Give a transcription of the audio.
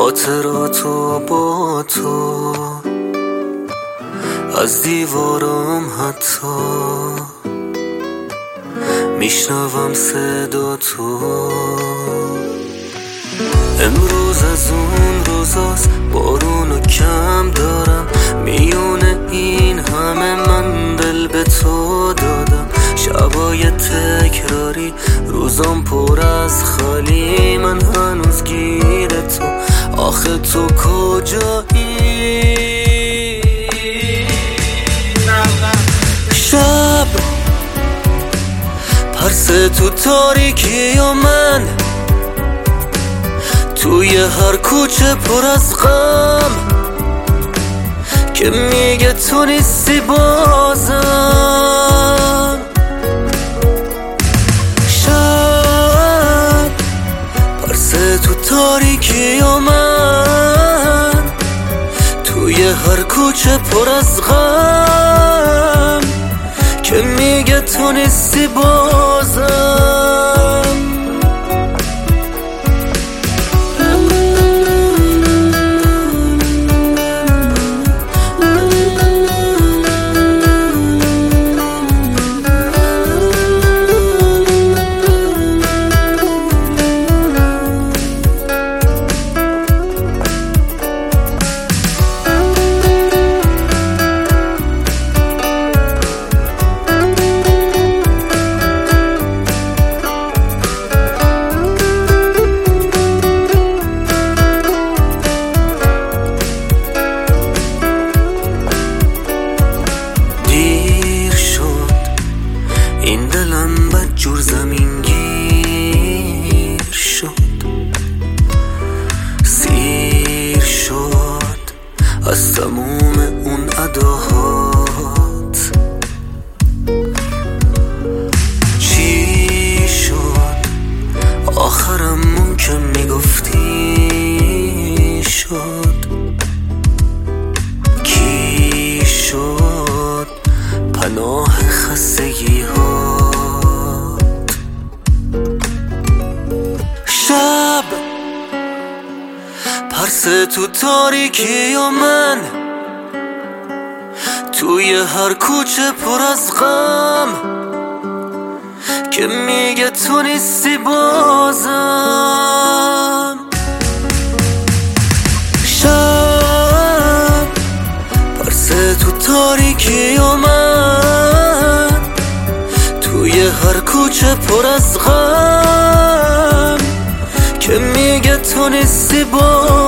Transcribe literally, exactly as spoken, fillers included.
خاطراتو با تو از دیوارم حتی میشنوم صدا تو. امروز از اون روزاست بارونو کم دارم، میونه این همه من دل به تو دادم. شبای تکراری روزام پر از خالی، من هنوز گیر تو. آخه تو کجایی؟ شب پرسه تو تاریکی و من توی هر کوچه پر از غم که میگه تو نیستی بازم. شب پرسه تو تاریکی و من توی هر کوچه پر از غم که میگه تو نیستی بازم. این دلم بدجور زمین گیر شد، سیر شد از تموم اون اداهات. چی شد آخرمون که میگفتی شد؟ کی شد پناه خستگی ها؟ شب پرسه تو تاریکی و من توی هر کوچه پر از غم که میگه تو نیستی بازم. شب پرسه تو تاریکی و من توی هر کوچه پر از غم که میگه تو نیستی با